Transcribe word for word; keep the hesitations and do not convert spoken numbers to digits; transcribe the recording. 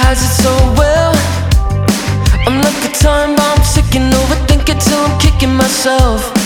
disguise it so well. I'm like a time bomb ticking, overthinking till I'm kicking myself.